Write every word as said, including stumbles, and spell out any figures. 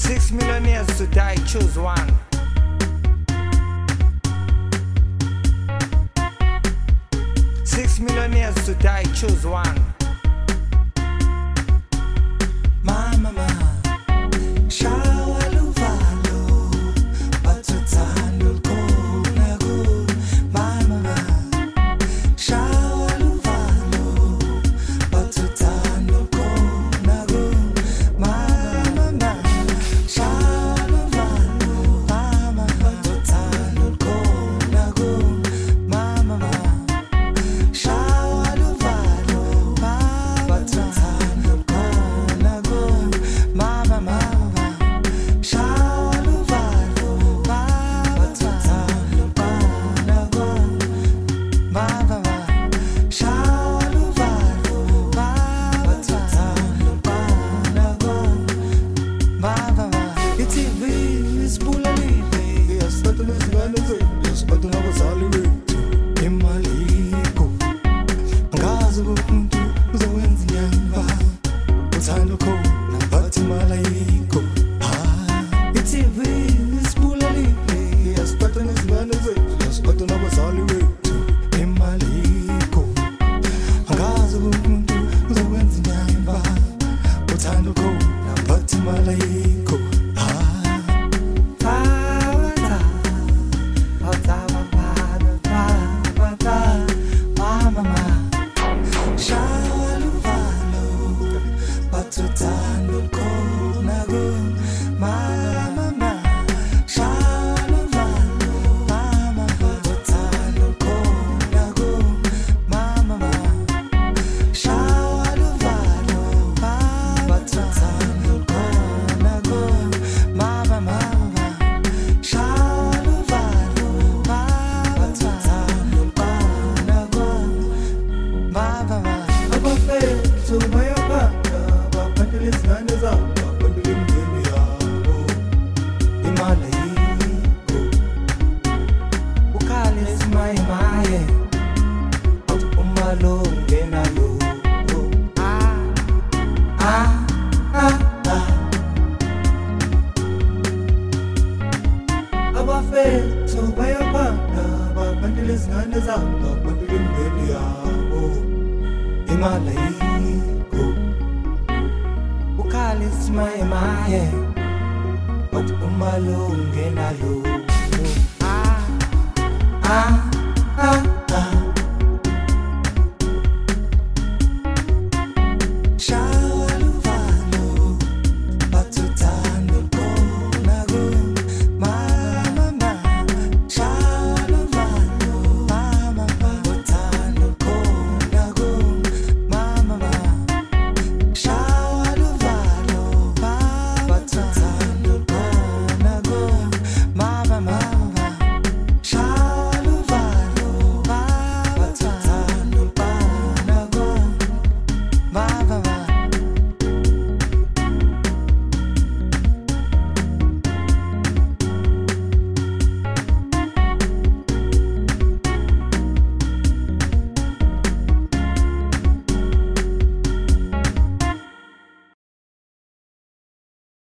Six millionaires to die, choose one. Six millionaires to die, choose one. Mama, shawa luvalo, batuthanda ukhona ku. Mama, shawa luvalo, batuthanda ukhona ku. Mama, shawa luvalo, mama, batuthanda ukhona ku. Mama, shawa luvalo, batuthanda ukhona ku. Mama, mama, shawa luvalo, batuthanda ukhona ku. Mama, shawa luvalo, batuthanda ukhona ku. Mama, i-T V isibulalile, Iyasithathela izingane zethu, iyasiphatha nabazali bethu. imali yikho. Angazi ukuthi umuntu uzowenza inyanga, uthanda ukhona but imali ayikho. Ah, i-T V isibulalile, Iyasiphatha nezingane zethu, iyasiphatha nabazali bethu. imali yikho. Angazi ukuthi umuntu uzowenza inyanga, uthanda ukhona but imali ayikho. Shawa luvalo, batuthanda ukhona ku. Mama, shawa luvalo, mama, batuthanda ukhona ku. Mama, shawa luvalo, batuthanda ukhona ku. Mama, shawa luvalo, batuthanda ukhona ku. Mama, Abafethu bayaphanda, baphandela izingane zabo, baphandela imindeni yabo. imali ayikho. Ukhale esimaye-maye, awuthi uma lo ungena lo. Ah, ah, ah, ah. Abafethu bayaphanda, baphandela izingane zabo, baphandela imindeni yabo. Imali ayikho. Ukhale esimaye-maye, awuthi uma lo ungena lo. Ah, ah.